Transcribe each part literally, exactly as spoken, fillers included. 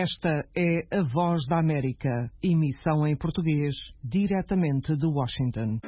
Esta é a Voz da América, emissão em português, diretamente de Washington.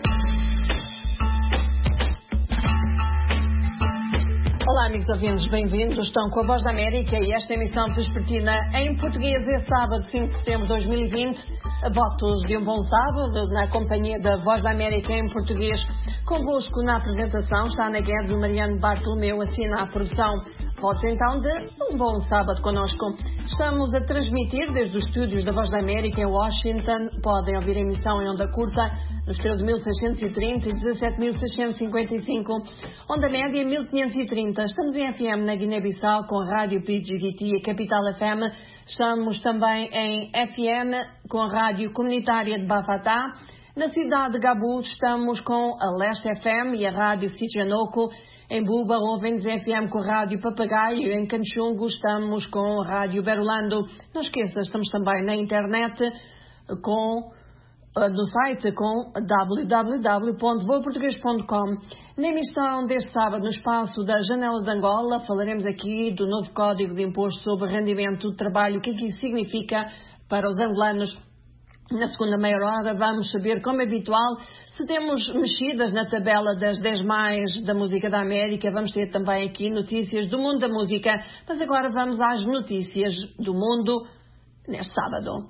Olá, amigos ouvintes, bem-vindos. Estão com a Voz da América e esta emissão vespertina em português é sábado, cinco de setembro de dois mil e vinte. Votos de um bom sábado na companhia da Voz da América em português. Convosco na apresentação está Ana Guedes e Mariano Bartolomeu, assina a produção. Votos então de um bom sábado connosco. Estamos a transmitir desde os estúdios da Voz da América em Washington. Podem ouvir a emissão em onda curta nos treze mil seiscentos e trinta e dezassete mil seiscentos e cinquenta e cinco. Onda média mil quinhentos e trinta. Estamos em F M na Guiné-Bissau com a Rádio P G D T e a Capital F M. Estamos também em F M com a Rádio Comunitária de Bafatá. Na cidade de Gabu estamos com a Leste F M e a Rádio Sitianoco. Em Buba ouvem-nos F M com a Rádio Papagaio. Em Canchungo estamos com a Rádio Berolando. Não esqueça, estamos também na internet com... no site com w w w ponto boa português ponto com. Na emissão deste sábado, no espaço da Janela de Angola, falaremos aqui do novo Código de Imposto sobre Rendimento de Trabalho, o que é que isso significa para os angolanos. Na segunda meia hora vamos saber, como é habitual, se temos mexidas na tabela das dez mais da música da América. Vamos ter também aqui notícias do mundo da música. Mas agora vamos às notícias do mundo neste sábado.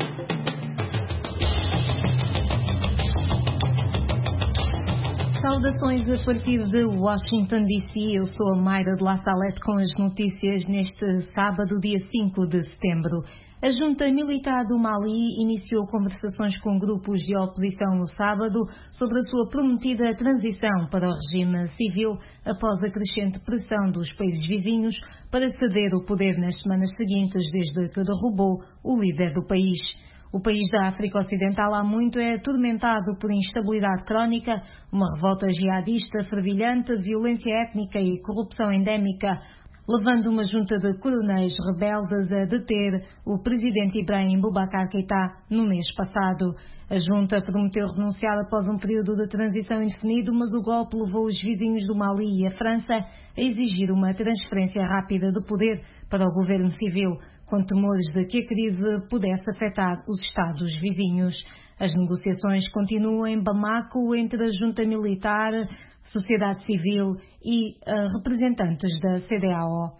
Saudações a partir de Washington D C. Eu sou a Mayra de La Salette com as notícias neste sábado, dia cinco de setembro. A junta militar do Mali iniciou conversações com grupos de oposição no sábado sobre a sua prometida transição para o regime civil após a crescente pressão dos países vizinhos para ceder o poder nas semanas seguintes desde que derrubou o líder do país. O país da África Ocidental há muito é atormentado por instabilidade crónica, uma revolta jihadista fervilhante, violência étnica e corrupção endémica, levando uma junta de coronéis rebeldes a deter o presidente Ibrahim Boubacar Keïta no mês passado. A junta prometeu renunciar após um período de transição indefinido, mas o golpe levou os vizinhos do Mali e a França a exigir uma transferência rápida de poder para o governo civil, com temores de que a crise pudesse afetar os Estados vizinhos. As negociações continuam em Bamako entre a junta militar, sociedade civil e uh, representantes da C D A O.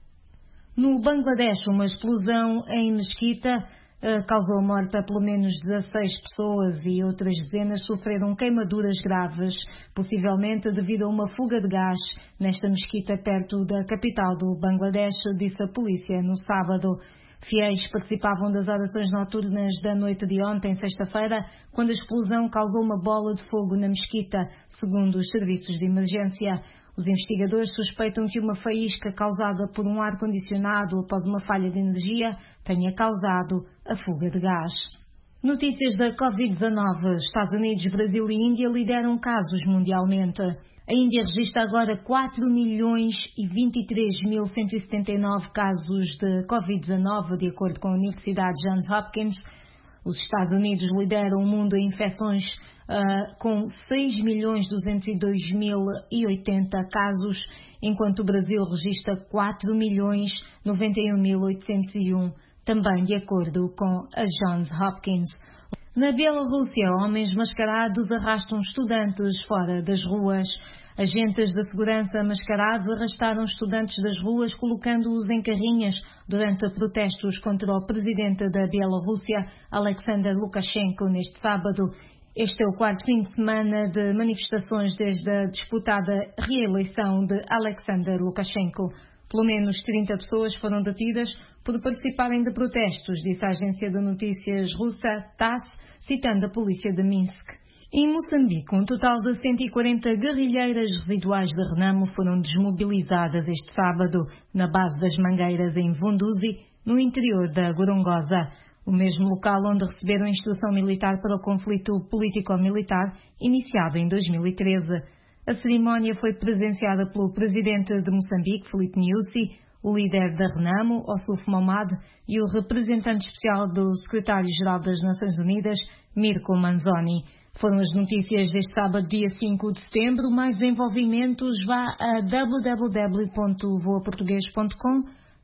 No Bangladesh, uma explosão em mesquita uh, causou a morte a pelo menos dezasseis pessoas e outras dezenas sofreram queimaduras graves, possivelmente devido a uma fuga de gás nesta mesquita perto da capital do Bangladesh, disse a polícia no sábado. Fiéis participavam das orações noturnas da noite de ontem, sexta-feira, quando a explosão causou uma bola de fogo na mesquita, segundo os serviços de emergência. Os investigadores suspeitam que uma faísca causada por um ar-condicionado após uma falha de energia tenha causado a fuga de gás. Notícias da covid dezanove. Estados Unidos, Brasil e Índia lideram casos mundialmente. A Índia registra agora quatro milhões e vinte e três mil cento e setenta e nove casos de covid dezanove, de acordo com a Universidade Johns Hopkins. Os Estados Unidos lideram o mundo em infecções uh, com seis milhões duzentos e dois mil e oitenta casos, enquanto o Brasil registra quatro milhões noventa e um mil oitocentos e um, também de acordo com a Johns Hopkins. Na Bielorrússia, homens mascarados arrastam estudantes fora das ruas. Agentes de segurança mascarados arrastaram estudantes das ruas, colocando-os em carrinhas durante protestos contra o presidente da Bielorrússia, Alexander Lukashenko, neste sábado. Este é o quarto fim de semana de manifestações desde a disputada reeleição de Alexander Lukashenko. Pelo menos trinta pessoas foram detidas por participarem de protestos, disse a agência de notícias russa TASS, citando a polícia de Minsk. Em Moçambique, um total de cento e quarenta guerrilheiras residuais de Renamo foram desmobilizadas este sábado na base das Mangueiras em Vunduzi, no interior da Gorongosa, o mesmo local onde receberam instrução militar para o conflito político-militar iniciado em dois mil e treze. A cerimónia foi presenciada pelo presidente de Moçambique, Filipe Nyusi, o líder da Renamo, Ossuf Momad, e o representante especial do secretário-geral das Nações Unidas, Mirko Manzoni. Foram as notícias deste sábado, dia cinco de setembro. Mais desenvolvimentos, vá a w w w ponto voa português ponto com,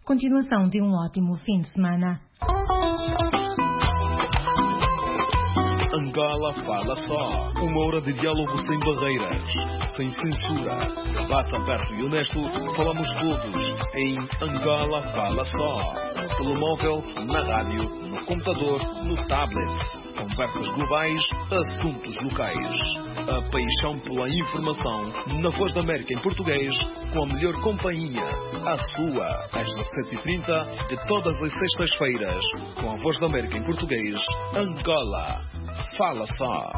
Continuação de um ótimo fim de semana. Angola Fala Só. Uma hora de diálogo sem barreiras, sem censura. Debate aberto e honesto. Falamos todos em Angola Fala Só. No telemóvel, na rádio, no computador, no tablet. Conversas globais, assuntos locais. A paixão pela informação na Voz da América em português, com a melhor companhia, a sua, às dezessete e trinta de todas as sextas-feiras, com a Voz da América em português, Angola Fala Só.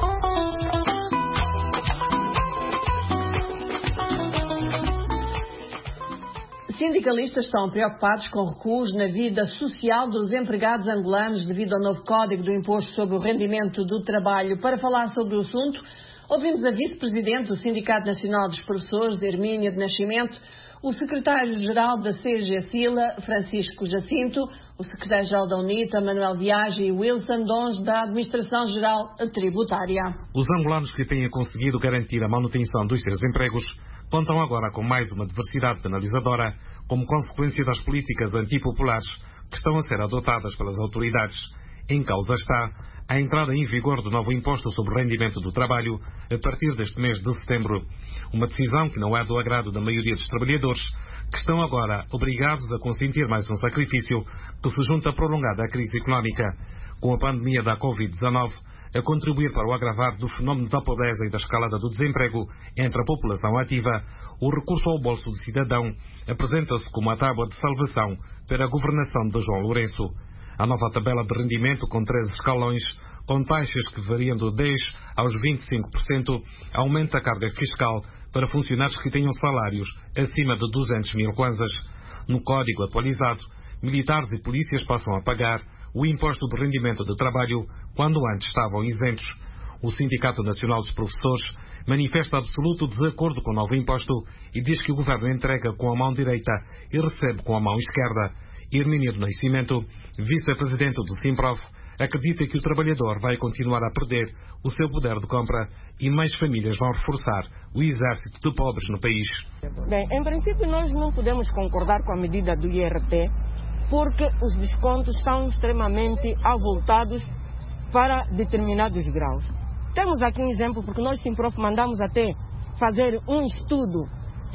Sindicalistas estão preocupados com recuos na vida social dos empregados angolanos devido ao novo Código do Imposto sobre o Rendimento do Trabalho. Para falar sobre o assunto, ouvimos a vice-presidente do Sindicato Nacional dos Professores, Hermínia de Nascimento, o secretário-geral da C G SILA, Francisco Jacinto, o secretário-geral da UNITA, Manuel Viage, e Wilson Dons, da Administração-Geral Tributária. Os angolanos que tenham conseguido garantir a manutenção dos seus empregos contam agora com mais uma diversidade penalizadora como consequência das políticas antipopulares que estão a ser adotadas pelas autoridades. Em causa está a entrada em vigor do novo imposto sobre o rendimento do trabalho a partir deste mês de setembro. Uma decisão que não é do agrado da maioria dos trabalhadores, que estão agora obrigados a consentir mais um sacrifício que se junta à prolongada crise económica, com a pandemia da covid dezenove a contribuir para o agravar do fenómeno da pobreza e da escalada do desemprego entre a população ativa. O recurso ao bolso do cidadão apresenta-se como a tábua de salvação para a governação de João Lourenço. A nova tabela de rendimento, com treze escalões, com taxas que variam do dez por cento aos vinte e cinco por cento, aumenta a carga fiscal para funcionários que tenham salários acima de duzentos mil kwanzas. No código atualizado, militares e polícias passam a pagar o imposto de rendimento de trabalho quando antes estavam isentos. O Sindicato Nacional dos Professores manifesta absoluto desacordo com o novo imposto e diz que o governo entrega com a mão direita e recebe com a mão esquerda. Hermínia do Nascimento, vice-presidente do Simprof, acredita que o trabalhador vai continuar a perder o seu poder de compra e mais famílias vão reforçar o exército de pobres no país. Bem, em princípio nós não podemos concordar com a medida do I R T, porque os descontos são extremamente avultados para determinados graus. Temos aqui um exemplo, porque nós, Simprof, mandamos até fazer um estudo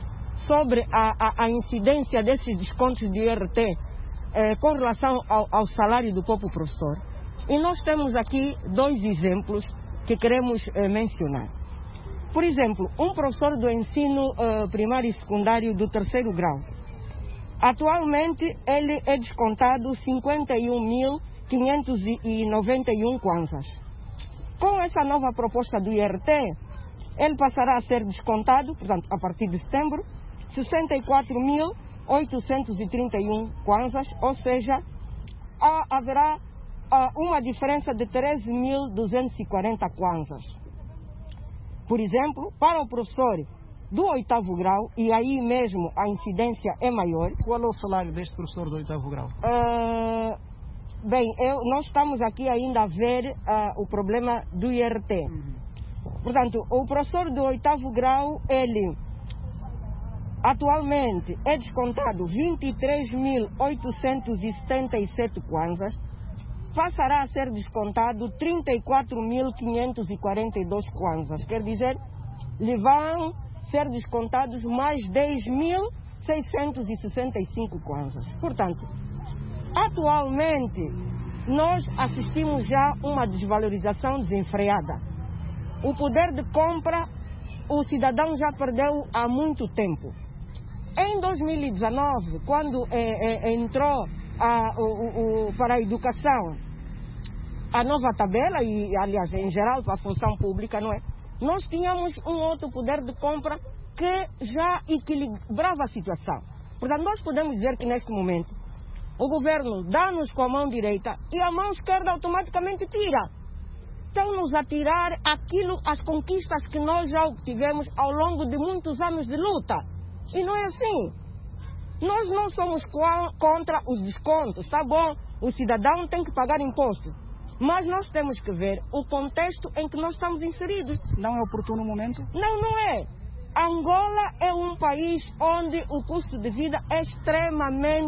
sobre a, a, a incidência desses descontos de I R T eh, com relação ao, ao salário do próprio professor. E nós temos aqui dois exemplos que queremos eh, mencionar. Por exemplo, um professor do ensino eh, primário e secundário do terceiro grau. Atualmente, ele é descontado cinquenta e um mil quinhentos e noventa e um kwanzas. Com essa nova proposta do I R T, ele passará a ser descontado, portanto, a partir de setembro, sessenta e quatro mil oitocentos e trinta e um kwanzas, ou seja, há, haverá há, uma diferença de treze mil duzentos e quarenta kwanzas. Por exemplo, para o professor do oitavo grau, e aí mesmo a incidência é maior. Qual é o salário deste professor do oitavo grau? Uh, bem, eu, nós estamos aqui ainda a ver uh, o problema do I R T. Uhum. Portanto, o professor do oitavo grau, ele atualmente é descontado vinte e três mil oitocentos e setenta e sete kwanzas, passará a ser descontado trinta e quatro mil quinhentos e quarenta e dois kwanzas. Quer dizer, lhe vão ser descontados mais dez mil seiscentos e sessenta e cinco kwanzas. Portanto, atualmente, nós assistimos já a uma desvalorização desenfreada. O poder de compra, o cidadão já perdeu há muito tempo. Em dois mil e dezenove, quando é, é, entrou a, o, o, para a educação a nova tabela, e aliás, em geral, para a função pública, não é? Nós tínhamos um outro poder de compra que já equilibrava a situação. Portanto, nós podemos dizer que neste momento o governo dá-nos com a mão direita e a mão esquerda automaticamente tira. Estão-nos a tirar aquilo, as conquistas que nós já obtivemos ao longo de muitos anos de luta. E não é assim. Nós não somos contra os descontos, tá bom? O cidadão tem que pagar imposto. Mas nós temos que ver o contexto em que nós estamos inseridos. Não é oportuno o momento? Não, não é. Angola é um país onde o custo de vida é extremamente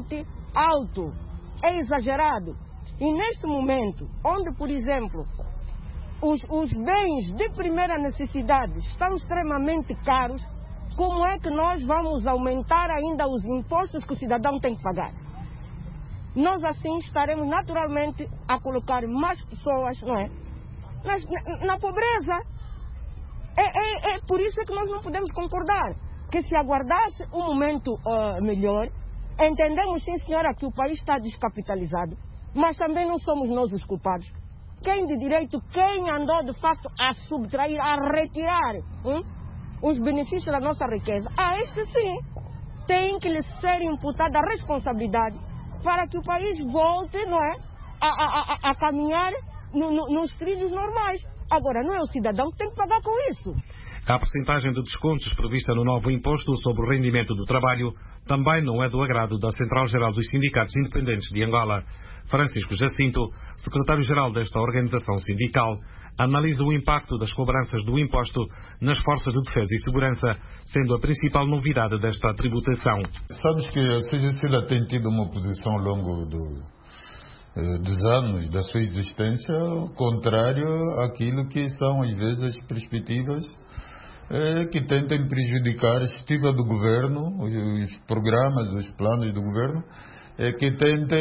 alto, é exagerado. E neste momento, onde, por exemplo, os, os bens de primeira necessidade estão extremamente caros, como é que nós vamos aumentar ainda os impostos que o cidadão tem que pagar? Nós assim estaremos naturalmente a colocar mais pessoas, não é? Nas, na, na pobreza. É, é, é por isso que nós não podemos concordar que se aguardasse um momento uh, melhor, entendemos sim senhora que o país está descapitalizado, mas também não somos nós os culpados. Quem de direito, quem andou de facto a subtrair, a retirar hum, os benefícios da nossa riqueza, a este sim tem que lhe ser imputada a responsabilidade para que o país volte, não é, a, a, a, a caminhar no, no, nos trilhos normais. Agora, não é o cidadão que tem que pagar com isso. A percentagem de descontos prevista no novo imposto sobre o rendimento do trabalho também não é do agrado da Central-Geral dos Sindicatos Independentes de Angola. Francisco Jacinto, secretário-geral desta organização sindical, analisa o impacto das cobranças do imposto nas forças de defesa e segurança, sendo a principal novidade desta tributação. Sabes que a C G C tem tido uma posição ao longo do, dos anos da sua existência contrária àquilo que são, às vezes, as perspectivas eh, que tentem prejudicar a estiva do governo, os programas, os planos do governo, eh, que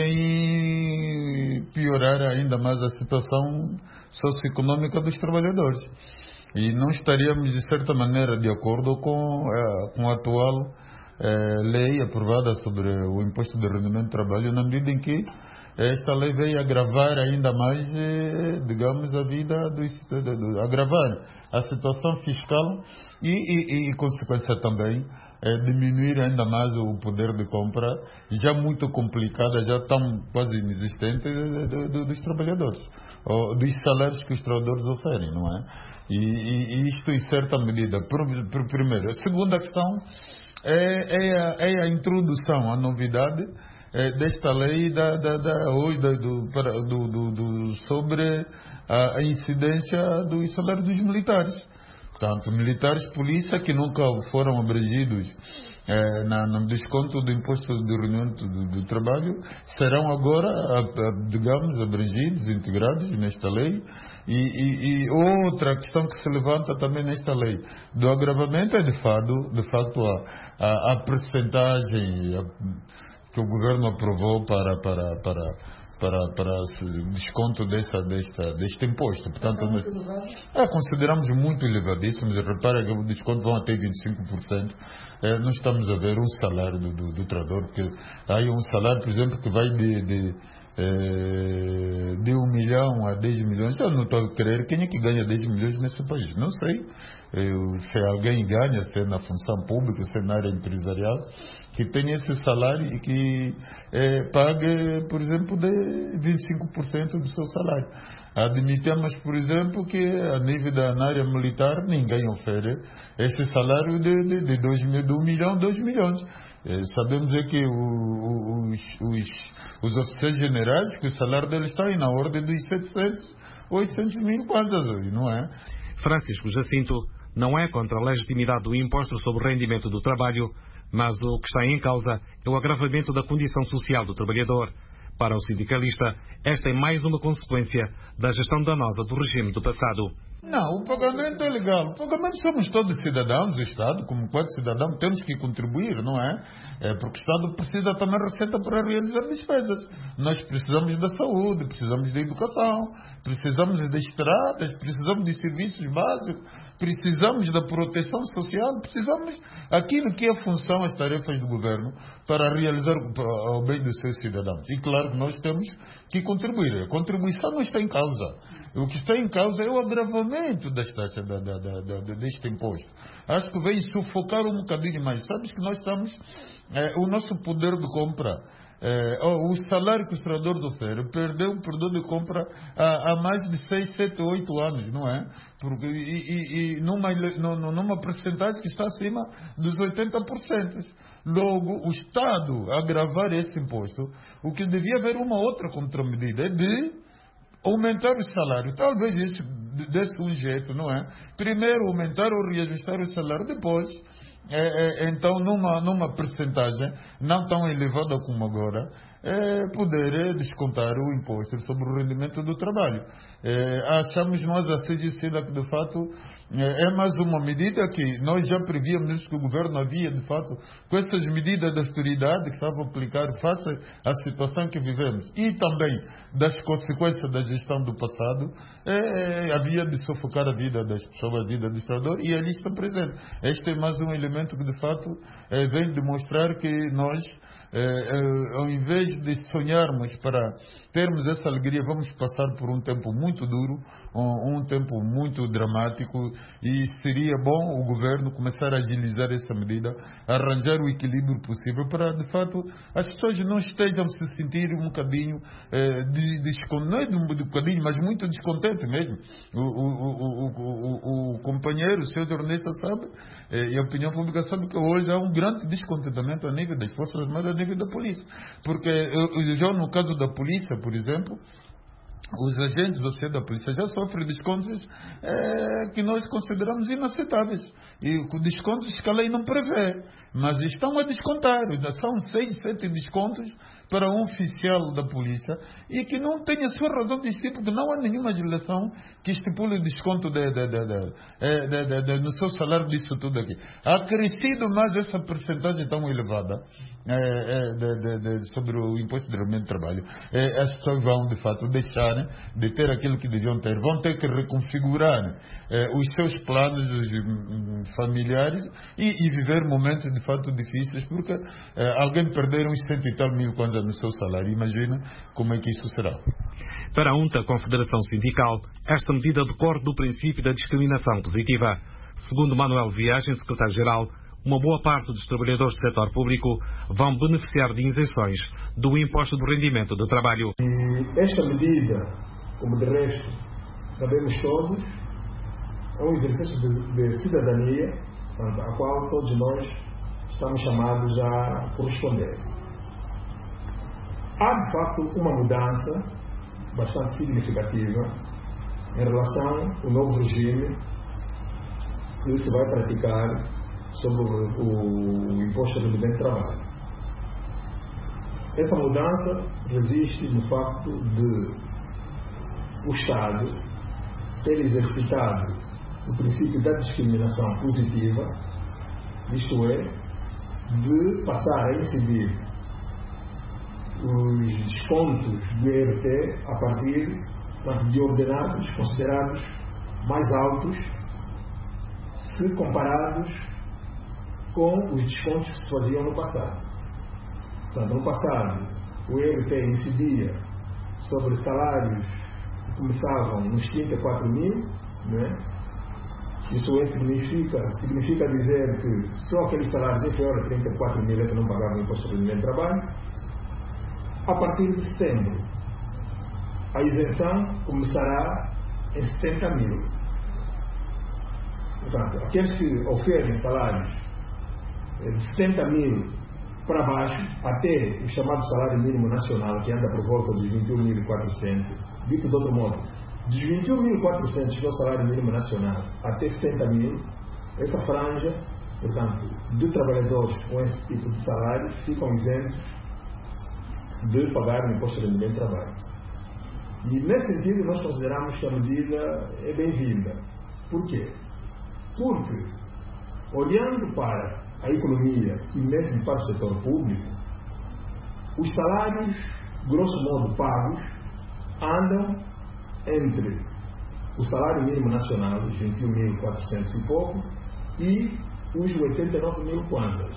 tentem piorar ainda mais a situação socioeconômica dos trabalhadores. E não estaríamos, de certa maneira, de acordo com, eh, com a atual eh, lei aprovada sobre o imposto de rendimento de trabalho, na medida em que esta lei veio agravar ainda mais, eh, digamos, a vida, dos, de, de, de, agravar a situação fiscal e, e, e consequência também, eh, diminuir ainda mais o poder de compra, já muito complicada, já tão quase inexistente, de, de, de, dos trabalhadores, ou dos salários que os trabalhadores oferem, não é? E, e, e isto, em certa medida, por, por primeiro. A segunda questão é, é, a, é a introdução, a novidade, É, desta lei da, da, da, hoje, da, do, para, do, do, do, sobre a, a incidência dos salários dos militares. Portanto, militares, polícia, que nunca foram abrangidos é, na, no desconto do imposto de rendimento do, do trabalho, serão agora, a, a, digamos, abrangidos, integrados nesta lei. E, e, e outra questão que se levanta também nesta lei do agravamento é, de facto, de facto a, a, a percentagem que o governo aprovou para, para, para, para, para desconto dessa, desta, deste imposto. Portanto, nós, é, consideramos muito elevadíssimos. Repara que o desconto vão até vinte e cinco por cento. É, nós estamos a ver um salário do, do, do trabalhador, porque há um salário, por exemplo, que vai de, de, é, de um milhão a dez milhões. Eu não estou a crer quem é que ganha dez milhões nesse país. Não sei. Eu, se alguém ganha, se é na função pública, se é na área empresarial, que tenha esse salário e que é, pague, por exemplo, de vinte e cinco por cento do seu salário. Admitamos, por exemplo, que a nível da na área militar ninguém oferece esse salário de, de, de, dois mil, de um milhão, dois milhões. É, sabemos é que o, o, os, os, os oficiais generais, que o salário deles está aí na ordem dos setecentos, oitocentos mil kwanzas, não é? Francisco Jacinto não é contra a legitimidade do imposto sobre o rendimento do trabalho, mas o que está em causa é o agravamento da condição social do trabalhador. Para o sindicalista, esta é mais uma consequência da gestão danosa do regime do passado. Não, o pagamento é legal. O pagamento somos todos cidadãos do Estado, como qualquer cidadão temos que contribuir, não é? É porque o Estado precisa também de receita para realizar despesas. Nós precisamos da saúde, precisamos da educação, precisamos de estradas, precisamos de serviços básicos, precisamos da proteção social, precisamos aquilo que é a função, as tarefas do governo para realizar o bem dos seus cidadãos. E claro que nós temos que contribuir. A contribuição não está em causa. O que está em causa é o agravamento das taxas da, da, da, da, deste imposto. Acho que vem sufocar um bocadinho mais. Sabes que nós estamos, é, o nosso poder de compra, é, o salário que os trabalhadores oferecem, perdeu o poder de compra há, há mais de seis, sete, oito anos, não é? Porque, e e, e numa, numa percentagem que está acima dos oitenta por cento. Logo, o Estado agravar esse imposto, o que devia haver uma outra contramedida é de aumentar o salário. Talvez isso desse um jeito, não é? Primeiro aumentar ou reajustar o salário, depois, é, é, então, numa, numa percentagem não tão elevada como agora, é, poder descontar o imposto sobre o rendimento do trabalho. É, achamos nós, a C G C, que de fato é, é mais uma medida que nós já prevíamos que o governo havia, de fato, com essas medidas de austeridade que estavam a aplicar face à situação que vivemos e também das consequências da gestão do passado, é, havia de sufocar a vida das pessoas, a vida dos trabalhadores, e ali está presente. Este é mais um elemento que, de fato, é, vem demonstrar que nós, É, é, ao invés de sonharmos para termos essa alegria, vamos passar por um tempo muito duro, um, um tempo muito dramático, e seria bom o governo começar a agilizar essa medida, arranjar o equilíbrio possível para, de fato, as pessoas não estejam se sentir um bocadinho, é, de, de, não é de um bocadinho, mas muito descontente mesmo. O, o, o, o, o, o companheiro, o senhor jornalista sabe, é, e a opinião pública sabe que hoje há um grande descontentamento a nível das Forças Armadas, nível da polícia, porque já no caso da polícia, por exemplo, os agentes da polícia já sofrem descontos é, que nós consideramos inaceitáveis, e descontos que a lei não prevê, mas estão a descontar. São seis, sete descontos para um oficial da polícia, e que não tem a sua razão de existir, porque não há nenhuma legislação que estipule o desconto de, de, de, de, de, de, de, no seu salário disso tudo aqui. Ha crescido mais essa percentagem tão elevada é, é, de, de, de, sobre o imposto de rendimento de trabalho. É, as pessoas vão, de fato, deixar de ter aquilo que deviam ter, vão ter que reconfigurar é, os seus planos os, familiares e, e viver momentos, de fato, difíceis, porque é, alguém perder uns cento e tal mil kwanza no seu salário. Imagina como é que isso será. Para a UNTA, Confederação Sindical, esta medida decorre do princípio da discriminação positiva. Segundo Manuel Viagem, secretário-geral, uma boa parte dos trabalhadores do setor público vão beneficiar de isenções do imposto do rendimento de trabalho. E esta medida, como de resto sabemos todos, é um exercício de, de cidadania a qual todos nós estamos chamados a corresponder. Há, de facto, uma mudança bastante significativa em relação ao novo regime que se vai praticar sobre o, o imposto de rendimento de trabalho. Essa mudança resiste no facto de o Estado ter exercitado o princípio da discriminação positiva, isto é, de passar a incidir os descontos do I R T a partir de ordenados considerados mais altos se comparados com os descontos que se faziam no passado. Portanto, no passado, o I R T incidia sobre salários que começavam nos trinta e quatro mil, né? Isso significa, significa dizer que só aqueles salários inferiores a trinta e quatro mil é que não pagavam imposto de rendimento de trabalho. A partir de setembro, a isenção começará em setenta mil. Portanto, aqueles que oferem salários de setenta mil para baixo, até o chamado salário mínimo nacional, que anda por volta de vinte e um mil e quatrocentos, dito de outro modo, de vinte e um mil e quatrocentos, que é o salário mínimo nacional, até setenta mil, essa franja, portanto, de trabalhadores com esse tipo de salário ficam isentos de pagar o imposto de rendimento de trabalho. E, nesse sentido, nós consideramos que a medida é bem-vinda. Por quê? Porque, olhando para a economia e mesmo para o setor público, os salários, grosso modo, pagos, andam entre o salário mínimo nacional, os vinte e um mil e quatrocentos e pouco, e os oitenta e nove mil kwanzas.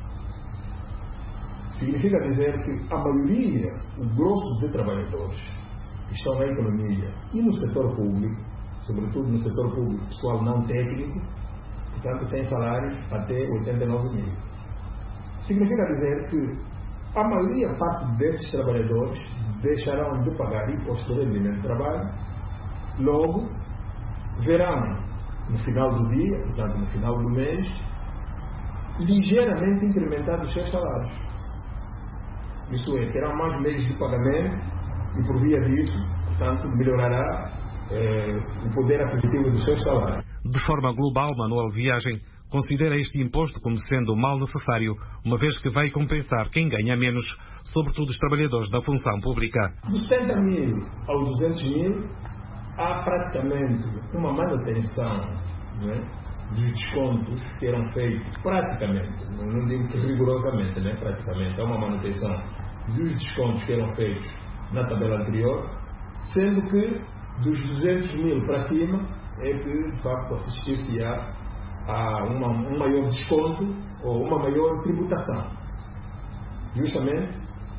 Significa dizer que a maioria, o grosso de trabalhadores que estão na economia e no setor público, sobretudo no setor público, pessoal não técnico, portanto, tem salários até oitenta e nove mil. Significa dizer que a maioria parte desses trabalhadores deixarão de pagar imposto de rendimento de trabalho, logo verão, no final do dia, portanto, no final do mês, ligeiramente incrementados os seus salários. Isso é, terão mais meios de pagamento e, por via disso, portanto, melhorará eh, o poder aquisitivo dos seus salários. De forma global, Manuel Viagem considera este imposto como sendo um mal necessário, uma vez que vai compensar quem ganha menos, sobretudo os trabalhadores da função pública. Dos setenta mil aos duzentos mil, há praticamente uma manutenção, não é, dos descontos que eram feitos, praticamente, não digo que rigorosamente, né, praticamente, há uma manutenção dos descontos que eram feitos na tabela anterior, sendo que dos duzentos mil para cima é que, de facto, assistir-se a, a uma, um maior desconto ou uma maior tributação. Justamente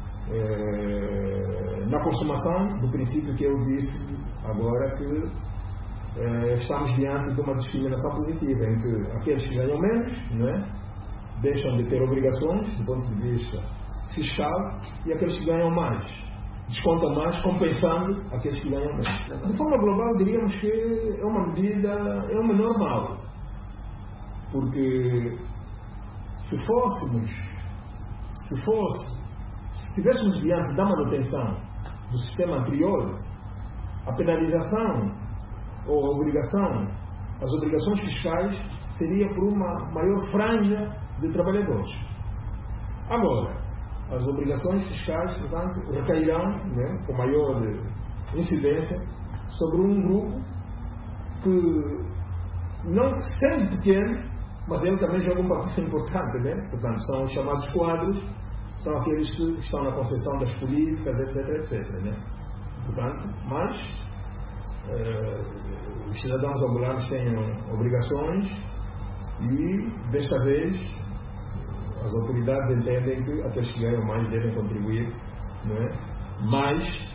é, na consumação do princípio que eu disse agora, que é, estamos diante de uma discriminação positiva, em que aqueles que ganham menos, não é, deixam de ter obrigações do ponto de vista fiscal, e aqueles que ganham mais descontam mais, compensando aqueles que ganham menos. De forma global, diríamos que é uma medida, é uma normal, porque se fôssemos, se fosse, se estivéssemos diante da manutenção do sistema anterior, a penalização ou a obrigação, as obrigações fiscais seria por uma maior franja de trabalhadores. Agora, as obrigações fiscais, portanto, recairão, né, com maior incidência sobre um grupo que, não sendo pequeno, mas ele também joga um papel importante, né? Portanto, são os chamados quadros, são aqueles que estão na concepção das políticas, etc, etc, né? Portanto, mas eh, os cidadãos angolanos têm obrigações e, desta vez, as autoridades entendem que aqueles que ganham mais devem contribuir, não é? Mas,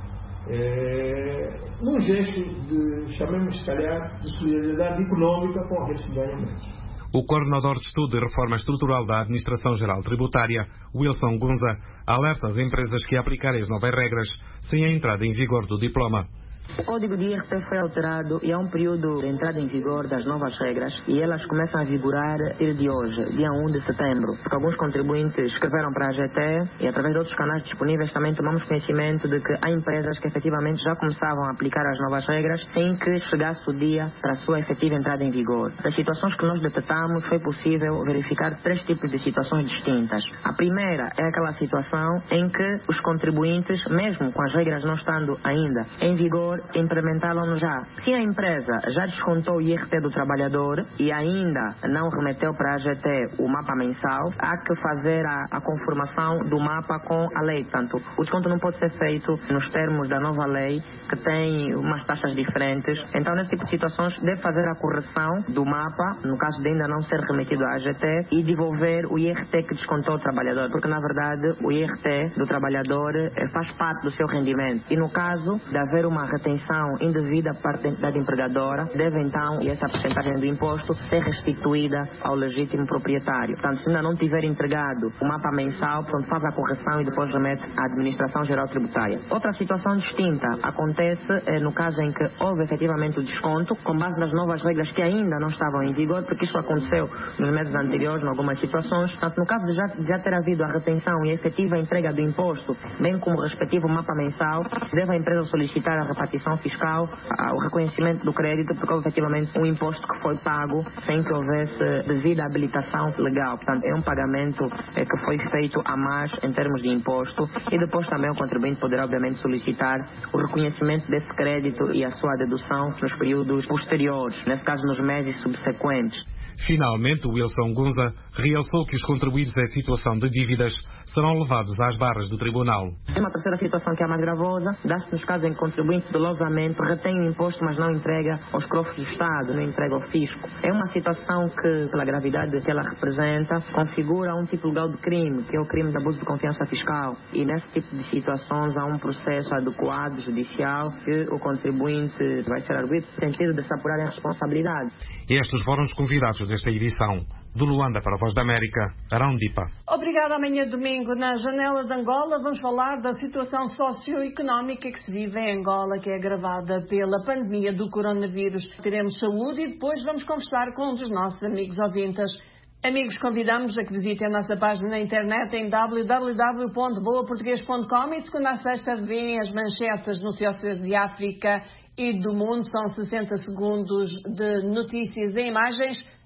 é, num gesto de, chamemos se calhar, de solidariedade económica com aqueles que ganham menos. O coordenador de estudo e reforma estrutural da Administração Geral Tributária, Wilson Gunza, alerta as empresas que aplicarem as novas regras sem a entrada em vigor do diploma. O Código de I R T foi alterado e há um período de entrada em vigor das novas regras e elas começam a vigorar a partir de hoje, dia um de setembro, porque alguns contribuintes escreveram para a A G T e através de outros canais disponíveis também tomamos conhecimento de que há empresas que efetivamente já começavam a aplicar as novas regras sem que chegasse o dia para a sua efetiva entrada em vigor. Das situações que nós detectamos, foi possível verificar três tipos de situações distintas. A primeira é aquela situação em que os contribuintes, mesmo com as regras não estando ainda em vigor, implementaram já. Se a empresa já descontou o I R T do trabalhador e ainda não remeteu para a A G T o mapa mensal, há que fazer a, a conformação do mapa com a lei. Portanto, o desconto não pode ser feito nos termos da nova lei, que tem umas taxas diferentes. Então, nesse tipo de situações, deve fazer a correção do mapa, no caso de ainda não ser remetido à A G T, e devolver o I R T que descontou o trabalhador, porque, na verdade, o I R T do trabalhador faz parte do seu rendimento. E, no caso de haver uma retenção indevida parte da entidade empregadora, deve então essa porcentagem do imposto ser restituída ao legítimo proprietário. Portanto, se ainda não tiver entregado o mapa mensal, portanto, faz a correção e depois remete à Administração Geral Tributária. Outra situação distinta acontece eh, no caso em que houve efetivamente o desconto com base nas novas regras que ainda não estavam em vigor, porque isso aconteceu nos meses anteriores em algumas situações. Portanto, no caso de já, de já ter havido a retenção e a efetiva entrega do imposto, bem como o respectivo mapa mensal, deve a empresa solicitar a repartição fiscal, o reconhecimento do crédito, porque houve efetivamente um imposto que foi pago sem que houvesse devida habilitação legal. Portanto, é um pagamento é, que foi feito a mais em termos de imposto, e depois também o contribuinte poderá obviamente solicitar o reconhecimento desse crédito e a sua dedução nos períodos posteriores, nesse caso nos meses subsequentes. Finalmente, Wilson Gunza realçou que os contribuintes em situação de dívidas serão levados às barras do tribunal. Uma terceira situação que é a mais gravosa dá-se nos casos em que o contribuinte dolosamente retém o imposto, mas não entrega aos cofres do Estado, não entrega ao fisco. É uma situação que, pela gravidade que ela representa, configura um tipo legal de crime, que é o crime de abuso de confiança fiscal. E nesse tipo de situações há um processo adequado, judicial, que o contribuinte vai ser arguido no sentido de se apurar a responsabilidade. Estes foram os convidados desta edição. De Luanda para a Voz da América, Arão Dipa. Obrigada. Amanhã domingo, na Janela de Angola, vamos falar da situação socioeconómica que se vive em Angola, que é agravada pela pandemia do coronavírus. Teremos saúde e depois vamos conversar com um dos nossos amigos ouvintes. Amigos, convidamos a que visitem a nossa página na internet em w w w ponto boa português ponto com e de segunda a sexta veem as manchetes notícias de África e do mundo. São sessenta segundos de notícias e imagens.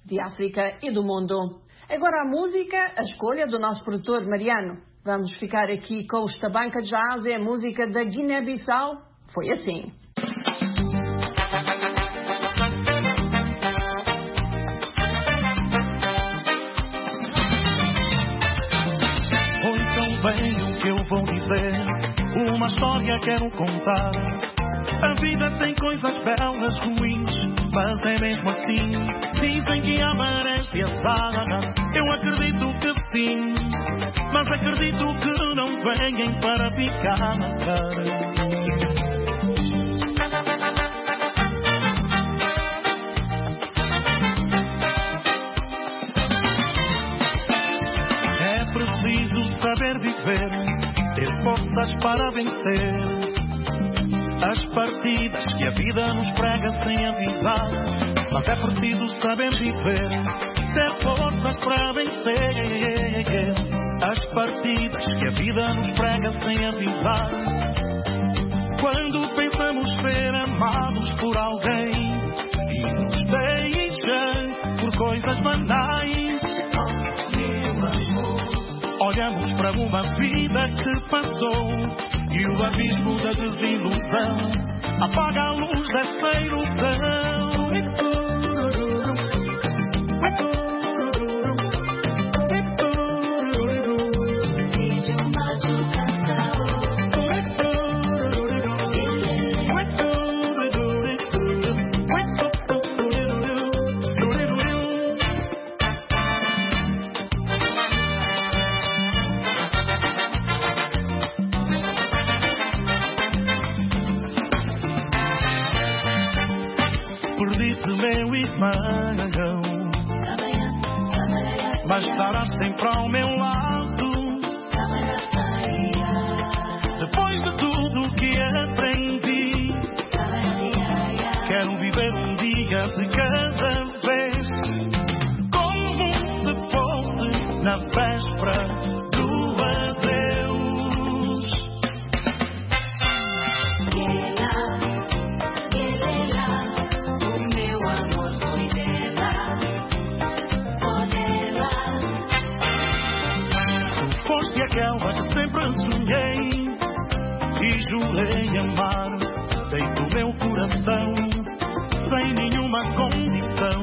de África e do mundo. Agora a música, a escolha do nosso produtor Mariano. Vamos ficar aqui com os Tabanca Jazz, é a música da Guiné-Bissau. Foi assim. Ouçam bem o que eu vou dizer, uma história quero contar. A vida tem coisas belas, ruins, mas é mesmo assim. Dizem que amanhece azar, eu acredito que sim, mas acredito que não venham para ficar na cara. É preciso saber viver, ter forças para vencer as partidas que a vida nos prega sem avisar. Mas é preciso saber viver, ter forças para vencer as partidas que a vida nos prega sem avisar. Quando pensamos ser amados por alguém e nos deixa por coisas banais, olhamos para uma vida que passou e o abismo da desilusão apaga a luz dessa ilusão. Perdi-te, meu irmão, mas estarás sempre ao meu lado. Depois de tudo que aprendi, quero viver um dia de cada vez, como se fosse na véspera do adeus. Aquela que sempre sonhei e jurei amar, dei-te o meu coração sem nenhuma condição.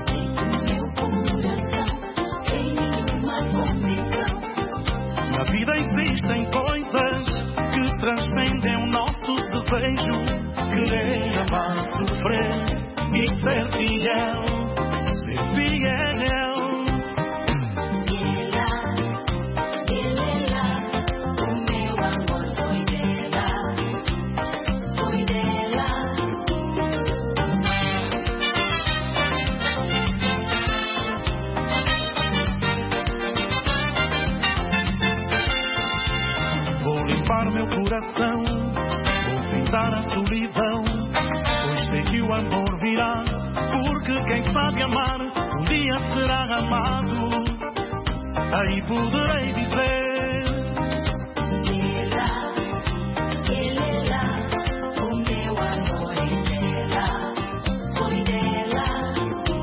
Na vida existem coisas que transcendem o nosso desejo, querer amar, sofrer e ser fiel, ser fiel. Meu coração, vou pintar a solidão, pois sei que o amor virá, porque quem sabe amar um dia será amado. Aí poderei dizer: o meu amor inteira foi dela.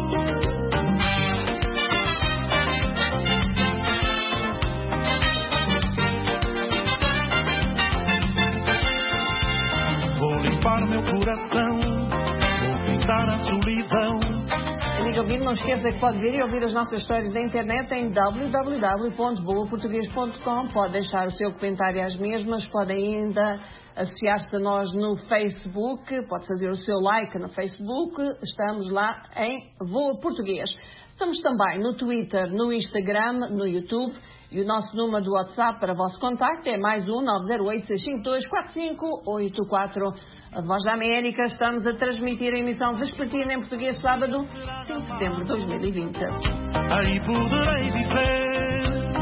Meu coração, vou pintar a solidão. Amigo ouvinte, não esqueça que pode ver e ouvir as nossas histórias da internet em w w w ponto boa português ponto com. Pode deixar o seu comentário às mesmas, pode ainda associar-se a nós no Facebook, pode fazer o seu like no Facebook, estamos lá em Voa Português. Estamos também no Twitter, no Instagram, no YouTube. E o nosso número do WhatsApp para o vosso contacto é mais um nove zero oito, seis cinco dois, quatro cinco oito quatro. A Voz da América, estamos a transmitir a emissão vespertina em português sábado, cinco de setembro de dois mil e vinte. Aí poderei dizer: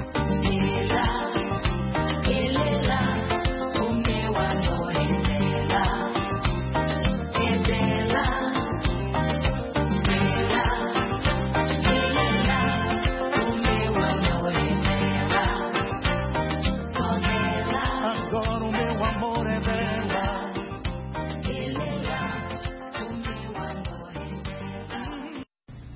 o meu amor é dela, é dela.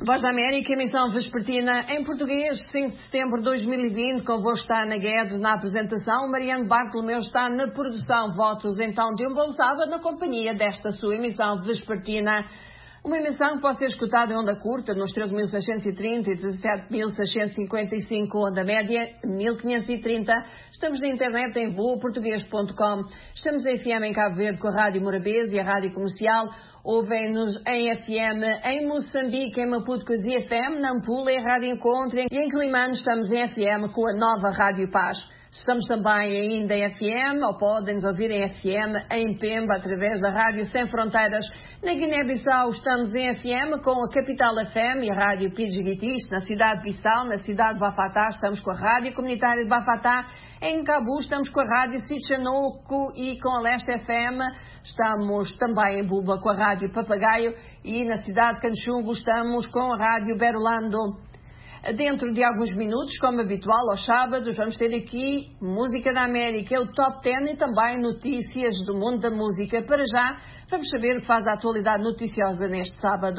Voz da América, emissão vespertina em português, cinco de setembro de dois mil e vinte, convosco está Ana Guedes na apresentação, Mariano Bartolomeu está na produção. Votos então de um bom sábado na companhia desta sua emissão vespertina. Uma emissão que pode ser escutada em onda curta nos treze mil seiscentos e trinta e dezassete mil seiscentos e cinquenta e cinco, onda média mil quinhentos e trinta. Estamos na internet em voa português ponto com. Estamos em F M em Cabo Verde com a Rádio Morabeza e a Rádio Comercial. Ouvem-nos em F M em Moçambique, em Maputo com a Z F M, na Nampula em Rádio Encontro e em Quilimane estamos em F M com a nova Rádio Paz. Estamos também ainda em F M, ou podem nos ouvir em F M, em Pemba, através da Rádio Sem Fronteiras. Na Guiné-Bissau estamos em F M com a Capital F M e a Rádio Pidgeguitis. Na cidade de Bissau, na cidade de Bafatá, estamos com a Rádio Comunitária de Bafatá. Em Cabu estamos com a Rádio Sichanouco e com a Leste F M. Estamos também em Buba com a Rádio Papagaio e na cidade de Canchungo estamos com a Rádio Berolando. Dentro de alguns minutos, como habitual, aos sábados, vamos ter aqui Música da América, o Top dez e também notícias do mundo da música. Para já, vamos saber o que faz a atualidade noticiosa neste sábado.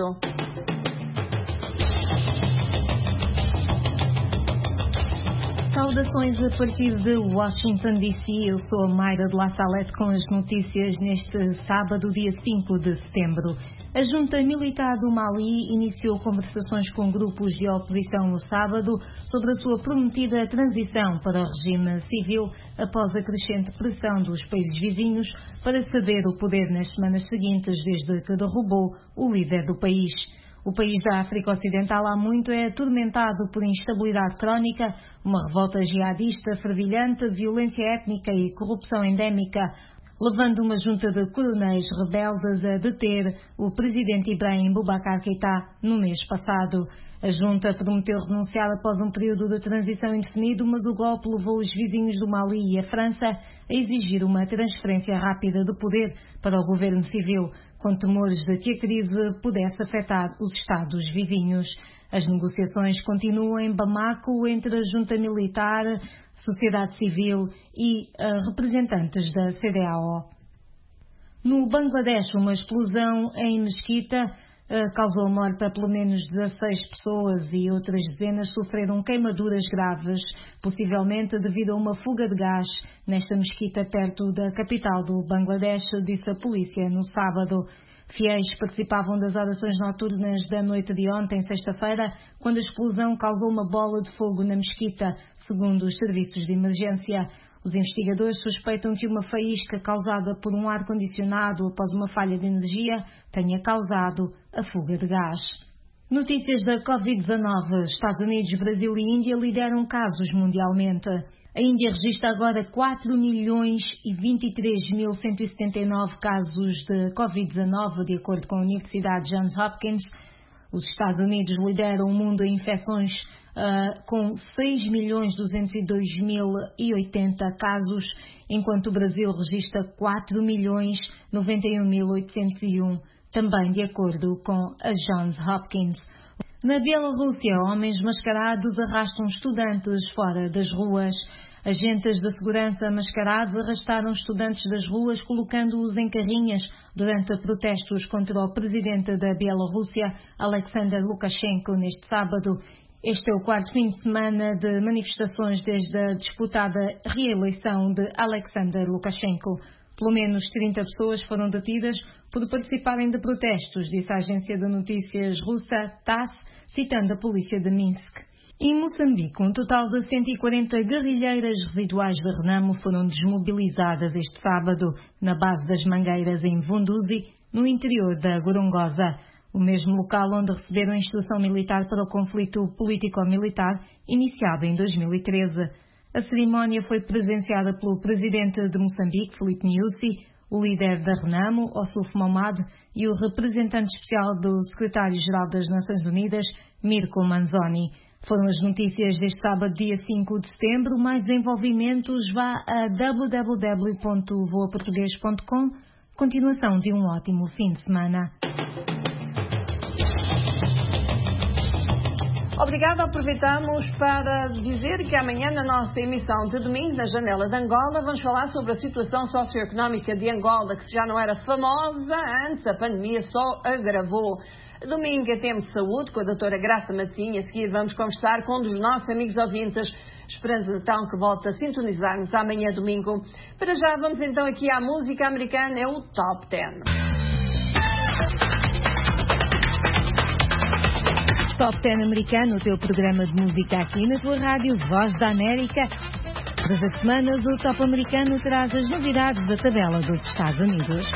Saudações a partir de Washington, D C. Eu sou a Mayra de La Salette com as notícias neste sábado, dia cinco de setembro. A junta militar do Mali iniciou conversações com grupos de oposição no sábado sobre a sua prometida transição para o regime civil após a crescente pressão dos países vizinhos para ceder o poder nas semanas seguintes desde que derrubou o líder do país. O país da África Ocidental há muito é atormentado por instabilidade crónica, uma revolta jihadista fervilhante, violência étnica e corrupção endémica, levando uma junta de coronéis rebeldes a deter o presidente Ibrahim Boubacar Keïta no mês passado. A junta prometeu renunciar após um período de transição indefinido, mas o golpe levou os vizinhos do Mali e a França a exigir uma transferência rápida de poder para o governo civil, com temores de que a crise pudesse afetar os Estados vizinhos. As negociações continuam em Bamako entre a junta militar, sociedade civil e uh, representantes da C D A O. No Bangladesh, uma explosão em Mesquita uh, causou morte a pelo menos dezasseis pessoas e outras dezenas sofreram queimaduras graves, possivelmente devido a uma fuga de gás nesta mesquita perto da capital do Bangladesh, disse a polícia no sábado. Fiéis participavam das orações noturnas da noite de ontem, sexta-feira, quando a explosão causou uma bola de fogo na mesquita, segundo os serviços de emergência. Os investigadores suspeitam que uma faísca causada por um ar-condicionado após uma falha de energia tenha causado a fuga de gás. Notícias da covid dezanove. Estados Unidos, Brasil e Índia lideram casos mundialmente. A Índia registra agora quatro milhões e vinte e três mil cento e setenta e nove casos de covid dezanove, de acordo com a Universidade Johns Hopkins. Os Estados Unidos lideram o mundo em infecções uh, com seis milhões duzentos e dois mil e oitenta casos, enquanto o Brasil registra quatro milhões noventa e um mil oitocentos e um, também de acordo com a Johns Hopkins. Na Bielorrússia, homens mascarados arrastam estudantes fora das ruas. Agentes de segurança mascarados arrastaram estudantes das ruas, colocando-os em carrinhas durante protestos contra o presidente da Bielorrússia, Alexander Lukashenko, neste sábado. Este é o quarto fim de semana de manifestações desde a disputada reeleição de Alexander Lukashenko. Pelo menos trinta pessoas foram detidas por participarem de protestos, disse a agência de notícias russa TASS, citando a polícia de Minsk. Em Moçambique, um total de cento e quarenta guerrilheiras residuais de Renamo foram desmobilizadas este sábado na base das Mangueiras em Vunduzi, no interior da Gorongosa, o mesmo local onde receberam instrução militar para o conflito político-militar iniciado em dois mil e treze. A cerimónia foi presenciada pelo presidente de Moçambique, Filipe Nyusi, o líder da Renamo, Ossuf Momad, e o representante especial do secretário-geral das Nações Unidas, Mirko Manzoni. Foram as notícias deste sábado, dia cinco de setembro. Mais desenvolvimentos, vá a w w w ponto voa português ponto com. Continuação de um ótimo fim de semana. Obrigada. Aproveitamos para dizer que amanhã, na nossa emissão de domingo, na Janela de Angola, vamos falar sobre a situação socioeconómica de Angola, que já não era famosa antes, a pandemia só agravou. Domingo é tempo de saúde com a doutora Graça Matinha. A seguir vamos conversar com um dos nossos amigos ouvintes, esperando então que volte a sintonizar-nos amanhã domingo. Para já vamos então aqui à música americana, é o Top dez. Top dez americano, o teu programa de música aqui na tua rádio Voz da América. Todas as semanas o Top americano traz as novidades da tabela dos Estados Unidos.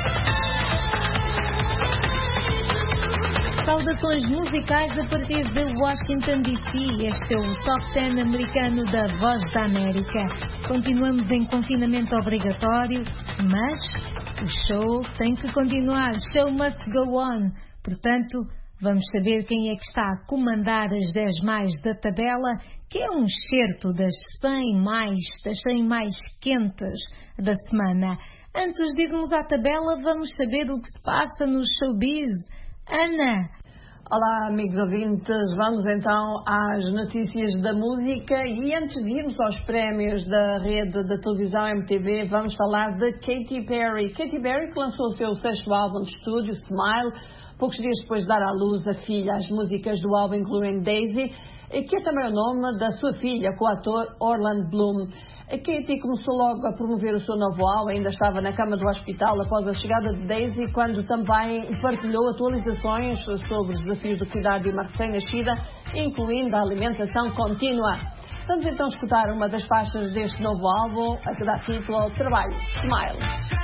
Saudações musicais a partir de Washington D C. Este é o Top dez americano da Voz da América. Continuamos em confinamento obrigatório, mas o show tem que continuar. Show must go on. Portanto, vamos saber quem é que está a comandar as dez mais da tabela, que é um excerto das cem mais, das cem mais quentes da semana. Antes de irmos à tabela, vamos saber o que se passa no showbiz. Ana. Olá, amigos ouvintes. Vamos então às notícias da música e antes de irmos aos prémios da rede da televisão M T V, vamos falar de Katy Perry. Katy Perry que lançou o seu sexto álbum de estúdio, Smile, poucos dias depois de dar à luz a filha. As músicas do álbum incluem Daisy, que é também o nome da sua filha, com o ator Orlando Bloom. A Katy começou logo a promover o seu novo álbum, ainda estava na cama do hospital após a chegada de Daisy, quando também partilhou atualizações sobre os desafios de cuidar de uma recém-nascida, incluindo a alimentação contínua. Vamos então escutar uma das faixas deste novo álbum, a que dá título ao trabalho, Smile.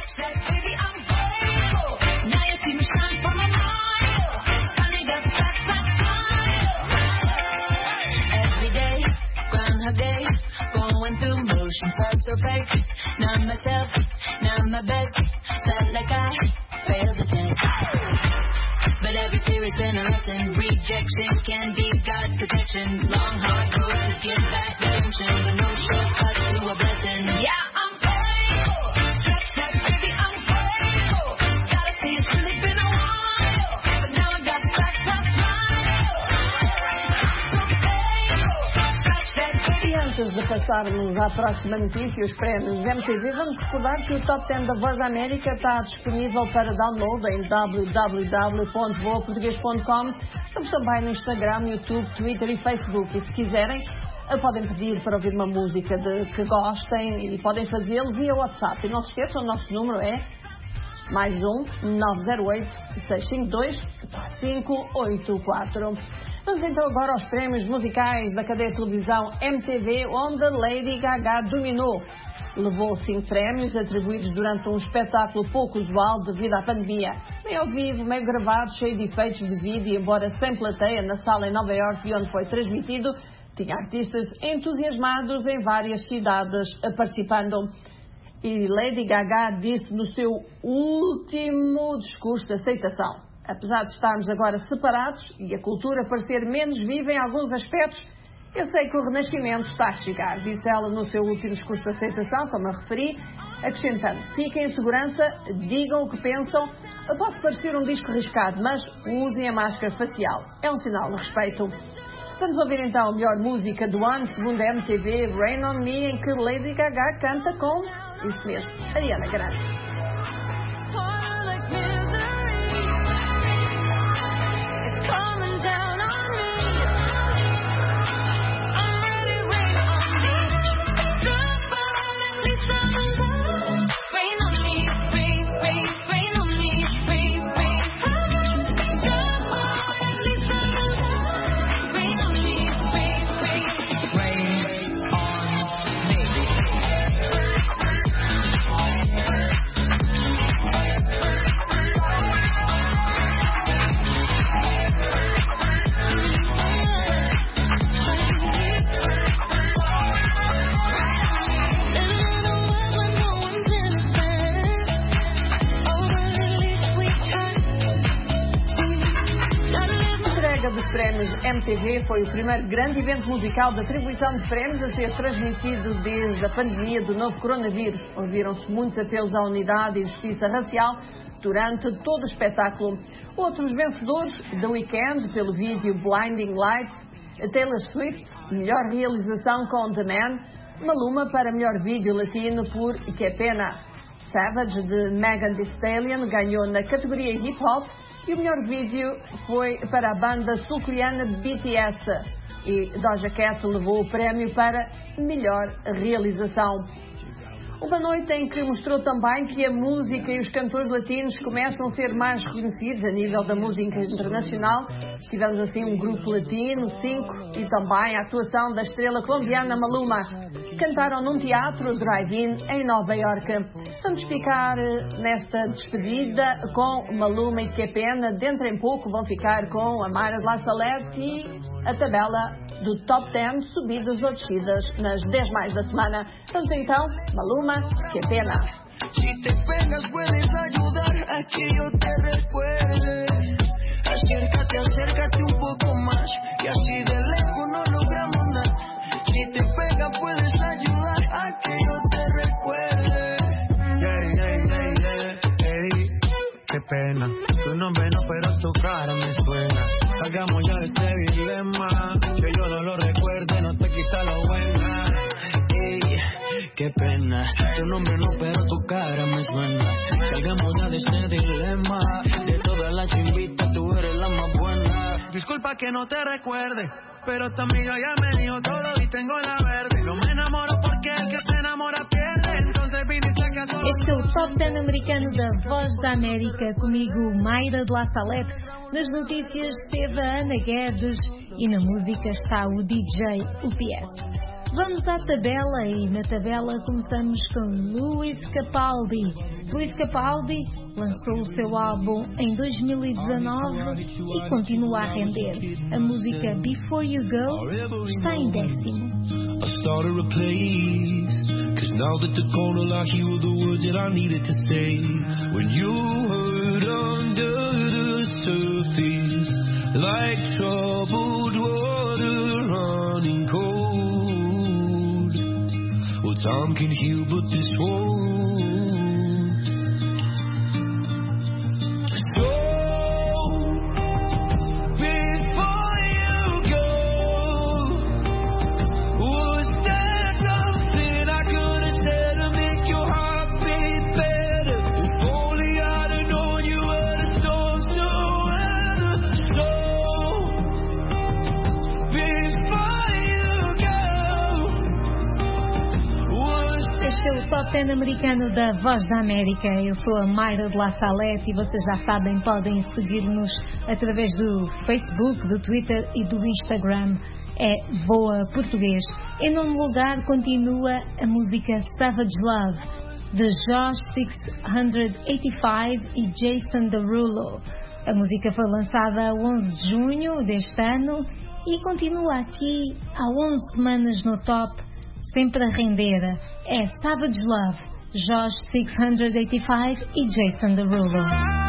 Going through motions, felt so fake. Not myself, not my best. Felt like I failed the test. But every fear is in a lesson. Rejection can be God's protection. Long, hard road to get back attention, but no shortcut to a blessing. Yeah, I'm grateful. Stretch that baby, I'm grateful. Gotta see it's really been a while, but now I got back to smile. So grateful. Stretch that baby. E antes de passarmos à próxima notícia, os prémios M T V, vamos recordar que o Top dez da Voz da América está disponível para download em w w w ponto voa português ponto com. Estamos também no Instagram, YouTube, Twitter e Facebook. E se quiserem, podem pedir para ouvir uma música de, que gostem e podem fazê-lo via WhatsApp. E não se esqueçam, o nosso número é mais um nove zero oito, seis cinco dois, quatro cinco oito quatro. Vamos então agora aos prémios musicais da cadeia de televisão M T V, onde Lady Gaga dominou. Levou cinco prémios atribuídos durante um espetáculo pouco usual devido à pandemia. Meio ao vivo, meio gravado, cheio de efeitos de vídeo, embora sem plateia, na sala em Nova Iorque, onde foi transmitido, tinha artistas entusiasmados em várias cidades participando. E Lady Gaga disse no seu último discurso de aceitação: apesar de estarmos agora separados e a cultura parecer menos viva em alguns aspectos, eu sei que o renascimento está a chegar, disse ela no seu último discurso de aceitação, como eu referi, acrescentando: fiquem em segurança, digam o que pensam, eu posso parecer um disco riscado, mas usem a máscara facial, é um sinal de respeito. Vamos ouvir então a melhor música do ano, segundo a M T V, Rain on Me, em que Lady Gaga canta com, isso mesmo, Ariana Grande. Dos prémios M T V foi o primeiro grande evento musical de atribuição de prémios a ser transmitido desde a pandemia do novo coronavírus. Ouviram-se muitos apelos à unidade e justiça racial durante todo o espetáculo. Outros vencedores: The Weeknd pelo vídeo Blinding Lights, Taylor Swift, melhor realização com The Man, Maluma para melhor vídeo latino por Que Pena, Savage de Megan Thee Stallion ganhou na categoria Hip Hop E o melhor vídeo foi para a banda sul-coreana B T S. E Doja Cat levou o prémio para melhor realização. Uma noite em que mostrou também que a música e os cantores latinos começam a ser mais reconhecidos a nível da música internacional. Tivemos assim um grupo latino, cinco, e também a atuação da estrela colombiana Maluma. Cantaram num teatro drive-in em Nova Iorque. Vamos ficar nesta despedida com Maluma e Que Pena. Dentro em pouco vão ficar com a Mayra de La Salette e a tabela do Top dez, subidas ou descidas nas dez mais da semana. Vamos então, Maluma, Que Pena. Si te penas puedes ayudar a que yo te recuerde. Acércate, acércate un poco más y así de lejos no logramos nada. Si te pega puedes ayudar a que yo te recuerde. Yeah, yeah, yeah, yeah, hey, qué pena, tu nombre no pero tu cara me suena. Hagamos ya este dilema, que yo no lo recuerde, no te quita lo buena. Ey, qué pena, tu nombre no pero tu cara me suena. Salgamos ya de este dilema, de todas las chimbitas tú eres la más buena. Disculpa que no te recuerde, pero tu amiga ya me dijo todo y tengo la verde. No me enamoro porque el que se enamora pierde, entonces viniste a casa. Este é o Top dez americano da Voz da América, comigo Mayra de La Salette. Nas notícias esteve a Ana Guedes e na música está o D J U P S. Vamos à tabela e na tabela começamos com Luis Capaldi. Luis Capaldi lançou o seu álbum em dois mil e dezanove e continua a render. A música Before You Go está em décimo. I started a place, cause now that the corner locked, you were the words that I needed to say. When you hurt under the surface, like troubled water running cold. Well, time can heal, but this won't. Este é o Top dez americano da Voz da América. Eu sou a Mayra de La Salette e vocês já sabem, podem seguir-nos através do Facebook, do Twitter e do Instagram. É Voa Português. Em nono lugar continua a música Savage Love, de Josh seiscentos e oitenta e cinco e Jason Derulo. A música foi lançada a onze de junho deste ano e continua aqui há onze semanas no top, sempre a render. É Savage Love, Josh seiscentos e oitenta e cinco e Jason Derulo.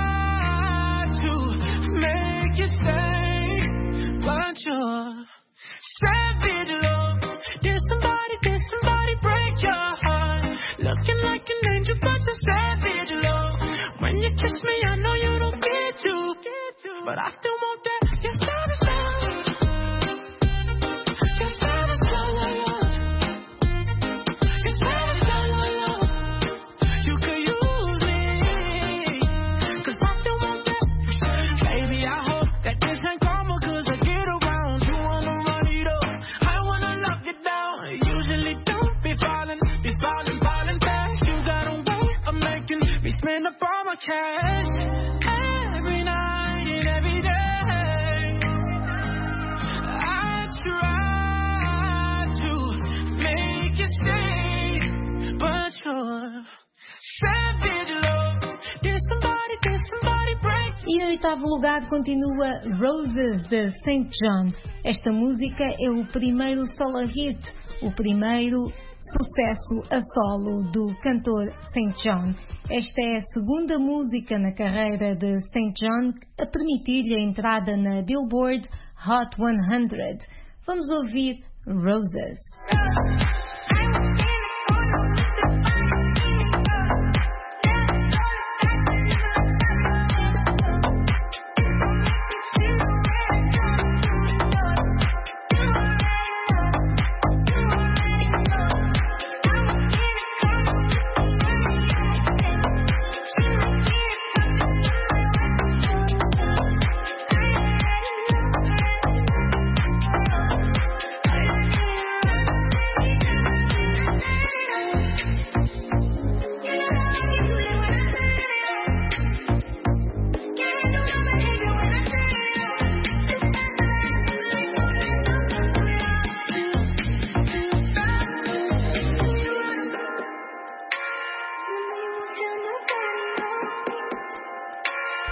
Savage love, did somebody, did somebody break your heart? Looking like an angel, but you're savage love. When you kiss me, I know you don't get to, but I still want that. You're savage love. You're savage love. You're savage love. You could use me, cause I still want that. Baby, I hope that this ain't karma, cause I get around. You wanna run it up, I wanna lock it down. Usually don't be falling, be falling, falling fast. You got a way of making me spend up all my cash. Every night and every day, I try to make you stay, but you're savage love. Did somebody, did somebody break? E em oitavo lugar continua Roses, de Saint John. Esta música é o primeiro solo hit, o primeiro sucesso a solo do cantor Saint John. Esta é a segunda música na carreira de Saint John a permitir-lhe a entrada na Billboard Hot cem. Vamos ouvir Roses.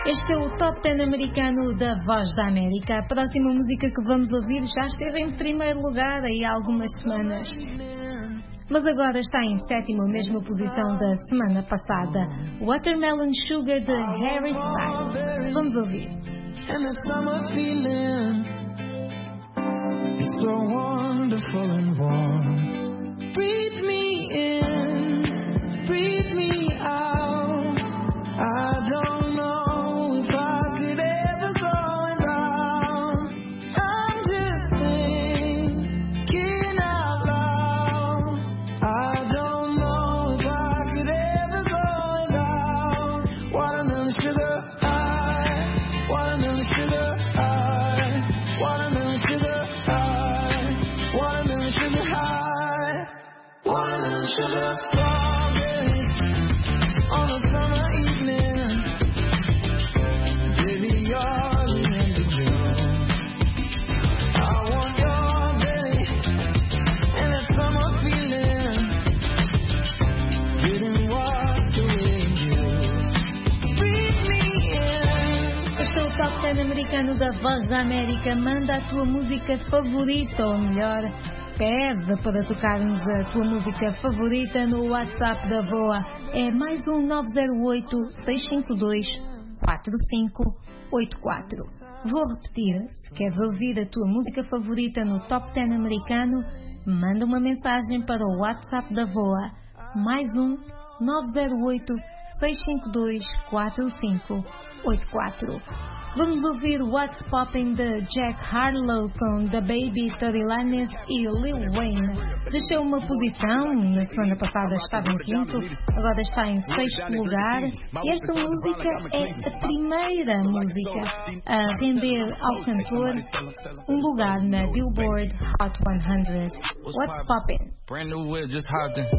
Este é o Top dez americano da Voz da América. A próxima música que vamos ouvir já esteve em primeiro lugar aí há algumas semanas. Mas agora está em sétima, mesma posição da semana passada. Watermelon Sugar de Harry Styles. Vamos ouvir. And that summer feeling, it's so wonderful and warm. Breathe me in, breathe me out. I don't know if I could ever go without. I'm just thinking out loud. I don't know if I could ever go without watermelon sugar high, watermelon sugar high, watermelon sugar high, watermelon sugar high, watermelon sugar strawberries on a summer evening. Baby, you're the end of June. I want your belly and that summer feeling. Didn't walk away you. Breathe me in. Este é o Top dez americano da Voz da América. Manda a tua música favorita, ou melhor, pede para tocarmos a tua música favorita no WhatsApp da V O A. É mais um nove zero oito, seis cinco dois, quatro cinco oito quatro. Vou repetir. Se queres ouvir a tua música favorita no Top dez americano, manda uma mensagem para o WhatsApp da V O A. Mais um nove zero oito, seis cinco dois, quatro cinco oito quatro. Vamos ouvir What's Poppin' de Jack Harlow com The Baby, Tory Lanez e Lil Wayne. Deixou uma posição, na semana passada estava em quinto, agora está em sexto lugar. E esta música é a primeira música a render ao cantor um lugar na Billboard Hot cem. What's Poppin'? Brand new whip, just hopped in.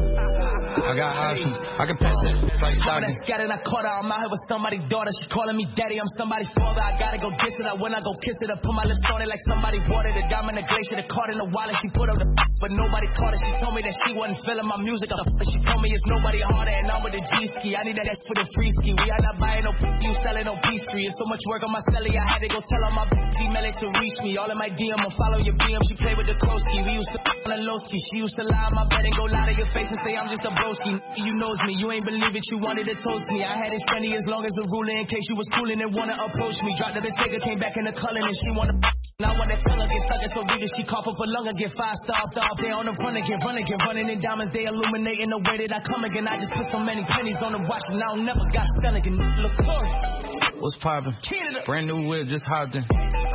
I got options. I can pass it like Stockton. I got it, I caught her. I'm out here with somebody's daughter. She calling me daddy. I'm somebody's father. I gotta go kiss it. I when I go kiss it, I put my lips on it like somebody watered the diamond, the glacier, the card in the wallet. She put up the but nobody caught it. She told me that she wasn't feeling my music. She told me it's nobody harder, and I'm with the G ski. I need that for the free ski. We are not buying no you selling no P street. It's so much work on my celly. I had to go tell all my female to reach me. All in my D M, I'll follow your B M. She played with the Krosky. We used to on the low ski. She used to lie on my bed and go lie to your face and say I'm just a broski. You knows me, you ain't believe it, you wanted to toast me. I had it spendy as long as a ruler in case you was coolin' and wanna approach me. Dropped the Bentayga, came back in the color and she wanna now when that tongue get stuck, it's so real she cough up a lung and get five stars. Stop there on the run again, run again, running in diamonds, they illuminating the way that I come again. I just put so many pennies on the watch and I don't never got stunned again. Look, what's poppin'? Brand new whip, just hopped in.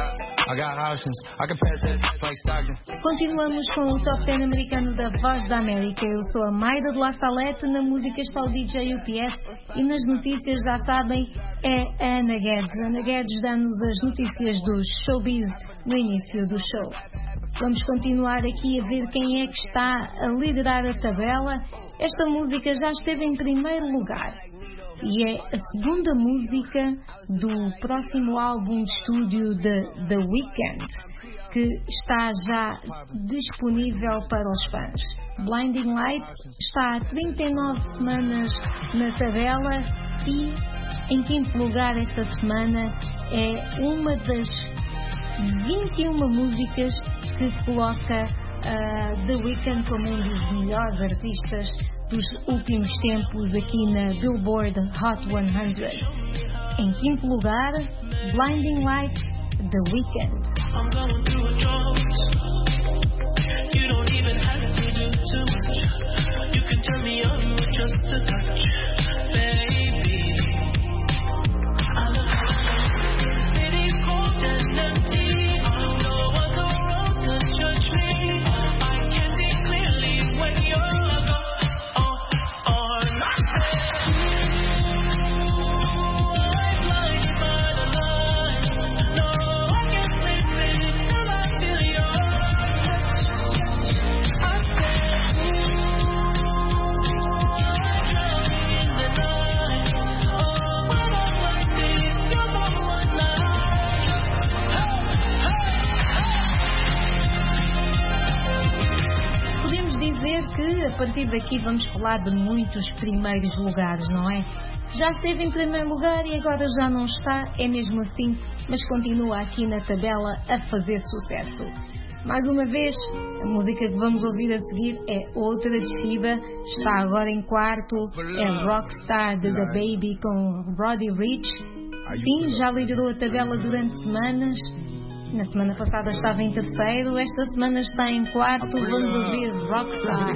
I got options. I can pass that like Stockton. Continuamos com o Top dez americano da Voz da América. Eu sou a Mayra de La Salete, na música está o D J U P S e nas notícias, já sabem, é a Ana Guedes. Ana Guedes dá-nos as notícias dos showbiz no início do show. Vamos continuar aqui a ver quem é que está a liderar a tabela. Esta música já esteve em primeiro lugar e é a segunda música do próximo álbum de estúdio de The Weeknd, que está já disponível para os fãs. Blinding Lights está há trinta e nove semanas na tabela e em quinto lugar esta semana é uma das vinte e uma músicas que coloca uh, The Weeknd como um dos melhores artistas dos últimos tempos aqui na Billboard Hot cem. Em quinto lugar, Blinding Lights, The Weeknd. I'm going through a drought. You don't even have to do too much. You can turn me on with just a touch, baby. I look at the city cold and empty. No one's around to judge me. I can see clearly when you're que a partir daqui vamos falar de muitos primeiros lugares, não é? Já esteve em primeiro lugar e agora já não está, é mesmo assim, mas continua aqui na tabela a fazer sucesso. Mais uma vez, a música que vamos ouvir a seguir é outra descida, está agora em quarto, é Rockstar de The Baby com Roddy Ricch. Sim, já liderou a tabela durante semanas, na semana passada estava em terceiro, esta semana está em quarto, vamos ouvir Rockstar.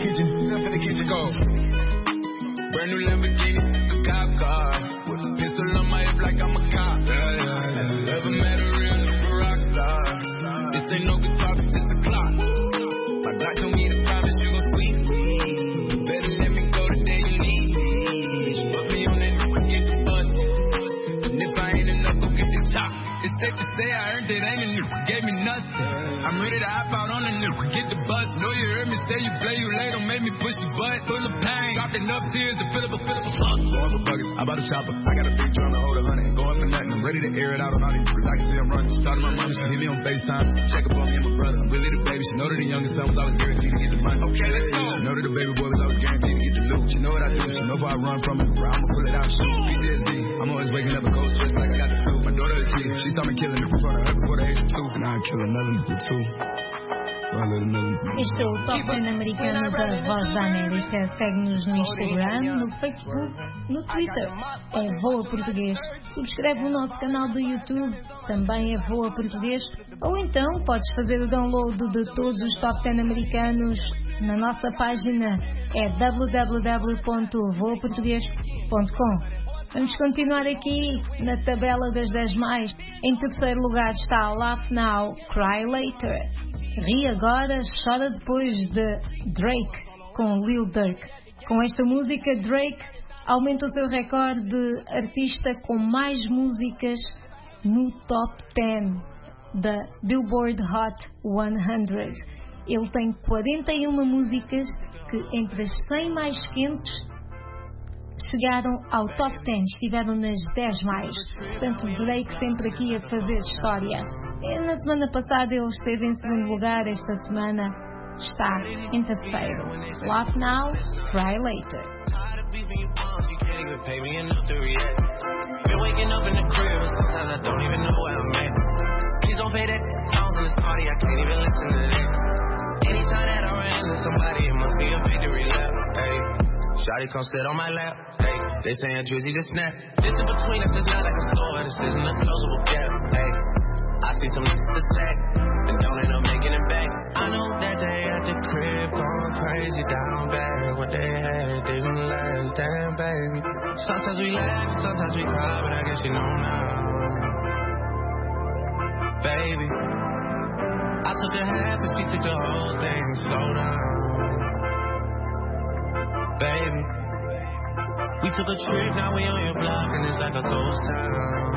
This ain't no guitar, it's just a clock. My God told me to promise you gon' sweet me. Better let me go the day you need me. She put me on that and get the bus. And if I ain't enough, go get the top. It's safe to say I earned it, ain't a new, gave me nothing. I'm ready to hop out on the new, get the bus. Know you heard me say you play, you late, don't make me push the button. Full of pain, dropped enough tears to fill up a, fill up a bus. Going for buggers, I bought a chopper. I got a big drum to hold a hundred. Going for nothing, I'm ready to air it out on all these niggas. I can see I'm running. Started my money, she hit me on FaceTime. Check up on me and my brother. I'm really the baby. She know that the youngest son was always guaranteed to get the money. Okay, let's go. She know that the baby boy was always guaranteed to get the loot. She know what I do. She know if I run from it, bro, I'ma pull it out. Shoot. P T S D. I'm always waking up a cold sweats like I got the flu. My daughter a cheater. She saw me killing it in front of her before the age of two. And I'm killing another nigga too. Este é o Top dez americano da Voz da América. Segue-nos no Instagram, no Facebook, no Twitter. É Voa Português. Subscreve o nosso canal do YouTube, também é Voa Português. Ou então podes fazer o download de todos os Top dez americanos na nossa página. É w w w ponto voa português ponto com. Vamos continuar aqui na tabela das dez mais. Em terceiro lugar está Laugh Now, Cry Later. Ri agora, chora depois, de Drake com Lil Durk. Com esta música, Drake aumenta o seu recorde de artista com mais músicas no top dez da Billboard Hot cem. Ele tem quarenta e uma músicas que, entre as cem mais quentes, chegaram ao top dez, estiveram nas dez mais. Portanto, Drake sempre aqui a fazer história. Na semana passada ele esteve em segundo lugar, esta semana está em terceiro. Laugh Now, Cry Later. Shawty come sit on my lap, hey. They saying Drizzy just snap. This in between us is not like a store, this isn't a closable gap, hey. I see some niggas attack, and don't end up making it back. I know that they at the crib going crazy down bad. What they had didn't last, damn baby. Sometimes we laugh, sometimes we cry, but I guess you know now, baby. I took a half and she took the whole thing, slow down, baby. We took a trip, now we on your block and it's like a ghost town,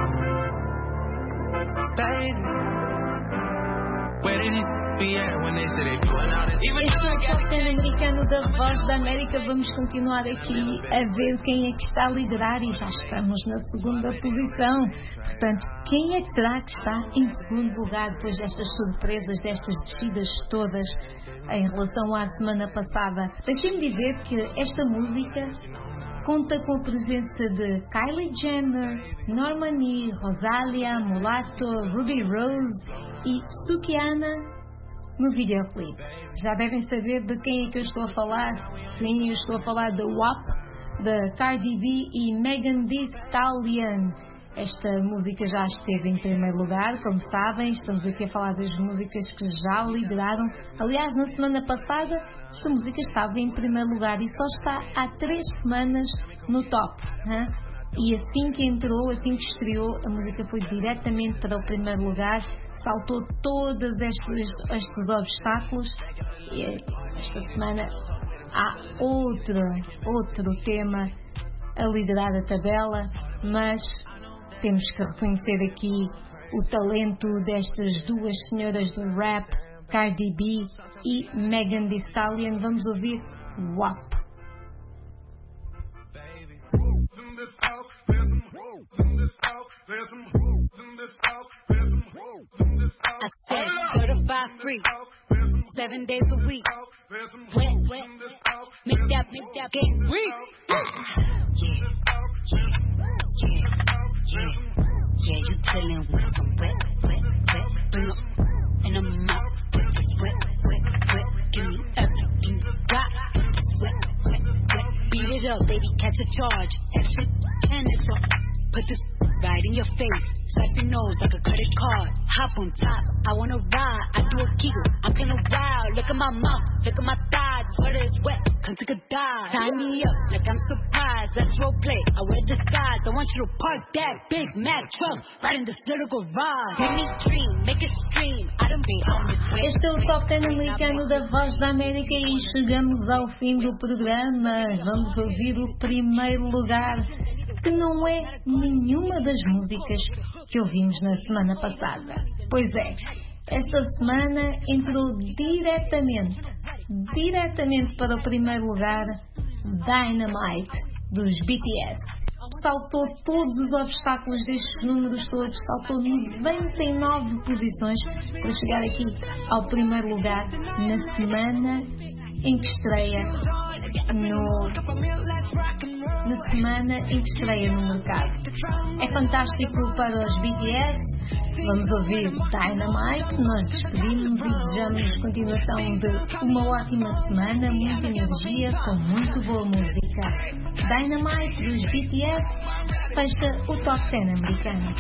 baby. Where did these be at when they say they doing all this? Este é o Top dez americano da Voz da América. Vamos continuar aqui a ver quem é que está a liderar e já estamos na segunda posição. Portanto, quem é que será que está em segundo lugar depois destas surpresas, destas descidas todas em relação à semana passada? Deixem-me dizer que esta música conta com a presença de Kylie Jenner, Normani, Rosalia, Mulatto, Ruby Rose e Sukihana no videoclipe. Já devem saber de quem é que eu estou a falar. Sim, eu estou a falar de W A P, de Cardi B e Megan Thee Stallion. Esta música já esteve em primeiro lugar, como sabem. Estamos aqui a falar das músicas que já lideraram. Aliás, na semana passada, esta música estava em primeiro lugar e só está há três semanas no top. Hein? E assim que entrou, assim que estreou, a música foi diretamente para o primeiro lugar, saltou todos estes, estes obstáculos. E esta semana há outro, outro tema a liderar a tabela, mas temos que reconhecer aqui o talento destas duas senhoras do rap, Cardi B e Megan Thee Stallion. Vamos ouvir W A P. I said certified free, seven days a week. Wet, wet, make that, make that get free. Yeah, yeah, yeah, you chillin' with some wet, wet, wet. Bring up in a mouth with the wet, wet, wet. Give me everything you got. Wet, wet, wet. Beat it up, baby, catch a charge. Extra and extra. Put this right in your face. Swipe your nose like a credit card. Hop on top, I wanna ride. I do a giggle, I'm kinda wild. Look at my mouth, look at my thighs. Water is wet, come take a dive. Tie me up like I'm surprised. Let's role play, I wear disguise. I want you to park that Big Mac truck right in this little garage. Make me dream, make it stream. I don't be on this way. Este é o Top dez americano da Voz da América e chegamos ao fim do programa. Vamos ouvir o primeiro lugar, que não é nenhuma das músicas que ouvimos na semana passada. Pois é, esta semana entrou diretamente, diretamente para o primeiro lugar, Dynamite, dos B T S. Saltou todos os obstáculos destes números todos, saltou noventa e nove posições para chegar aqui ao primeiro lugar na semana em que estreia no, na semana em que estreia no mercado. É fantástico para os B T S. Vamos ouvir Dynamite. Nós despedimos e desejamos continuação de uma ótima semana, muita energia, com muito boa música. Dynamite dos B T S fecha o Top dez americano.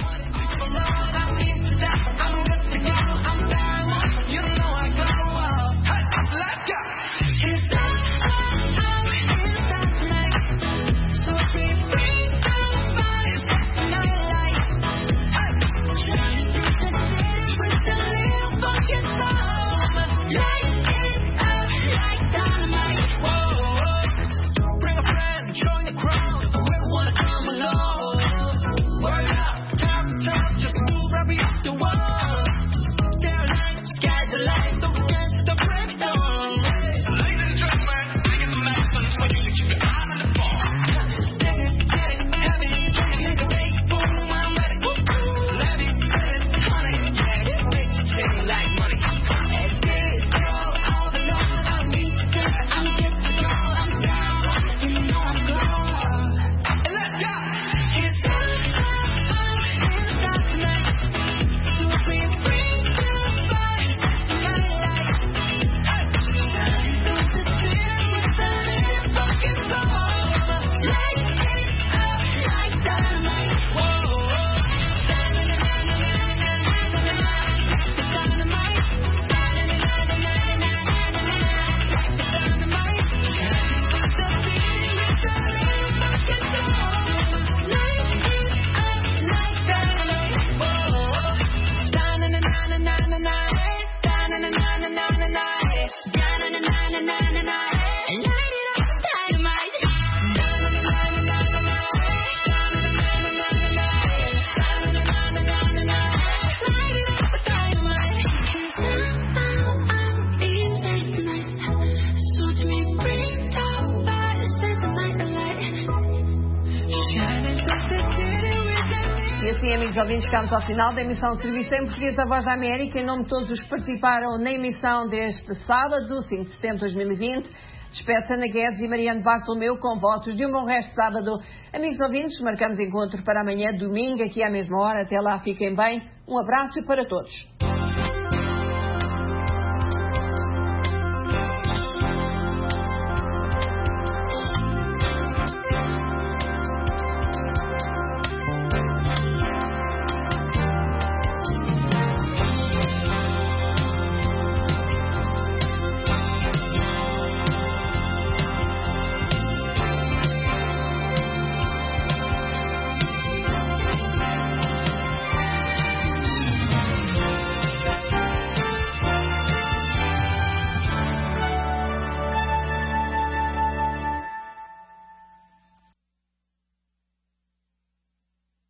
Amigos ouvintes, chegamos ao final da emissão de Serviço em Português da Voz da América. Em nome de todos os que participaram na emissão deste sábado, cinco de setembro de dois mil e vinte, despede-se Ana Guedes e Mariano Bartolomeu com votos de um bom resto de sábado. Amigos ouvintes, marcamos encontro para amanhã, domingo, aqui à mesma hora. Até lá, fiquem bem. Um abraço para todos.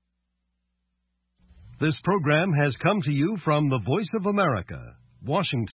This program has come to you from the Voice of America, Washington.